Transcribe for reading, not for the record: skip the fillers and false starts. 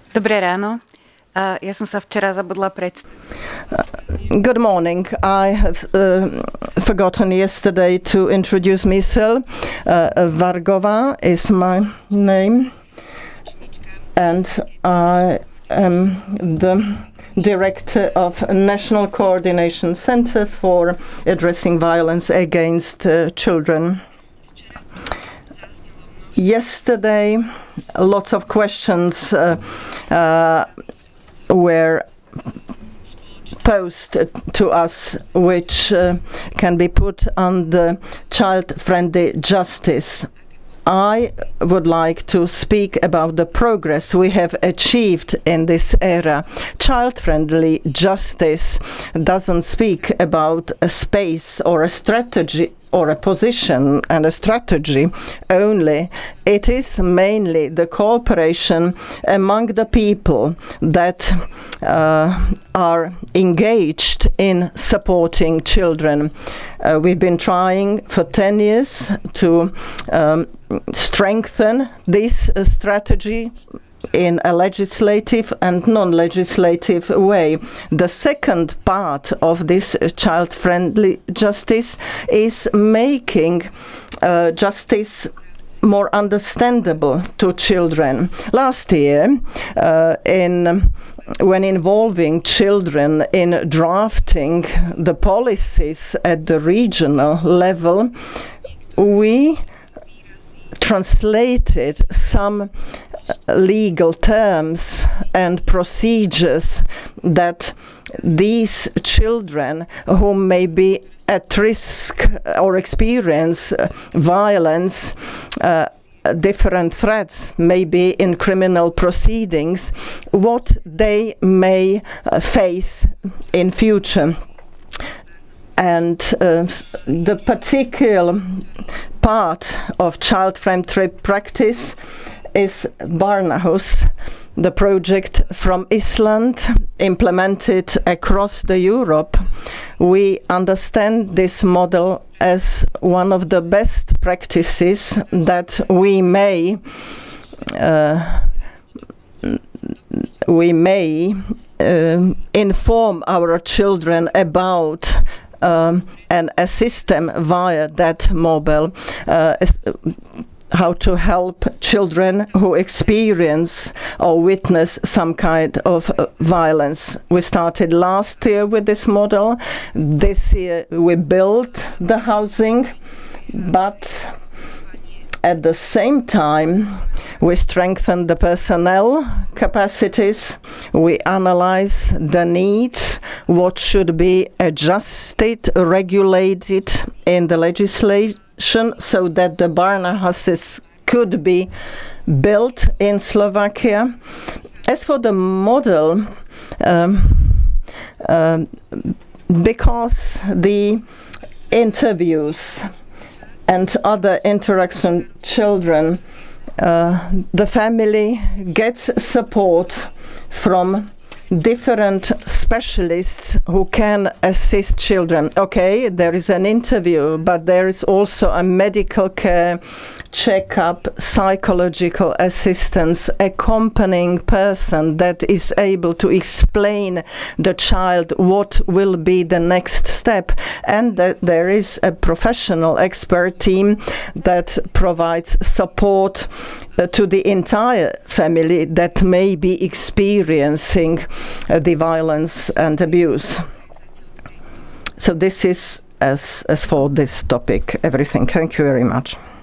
Dobré ráno. Ja som sa včera zabudla predstaviť. Good morning. I have forgotten yesterday to introduce myself. Vargova is my name, and I am the director of National Coordination Center for Addressing Violence Against Children. Yesterday, lots of questions were posed to us, which can be put under child-friendly justice. I would like to speak about the progress we have achieved in this era. Child-friendly justice doesn't speak about a space or a strategy or a position and a strategy only. It is mainly the cooperation among the people that are engaged in supporting children. We've been trying for 10 years to strengthen this strategy in a legislative and non-legislative way. The second part of this child-friendly justice is making justice more understandable to children. Last year, when involving children in drafting the policies at the regional level, we translated some legal terms and procedures that these children who may be at risk or experience violence, different threats, maybe in criminal proceedings, what they may face in future. And the particular part of child-friendly practice is Barnahus, the project from Iceland implemented across Europe. We understand this model as one of the best practices that we may inform our children about and assist them via that model. How to help children who experience or witness some kind of violence. We started last year with this model. This year we built the housing, but at the same time we strengthen the personnel capacities, we analyze the needs, what should be adjusted, regulated in the legislation so that the Barnahuses could be built in Slovakia. As for the model, because the interviews and other interaction children, the family gets support from different specialists who can assist children. Okay, there is an interview, but there is also a medical care, checkup, psychological assistance, accompanying person that is able to explain the child what will be the next step, and that there is a professional expert team that provides support to the entire family that may be experiencing the violence and abuse. So this is, as for this topic, everything. Thank you very much.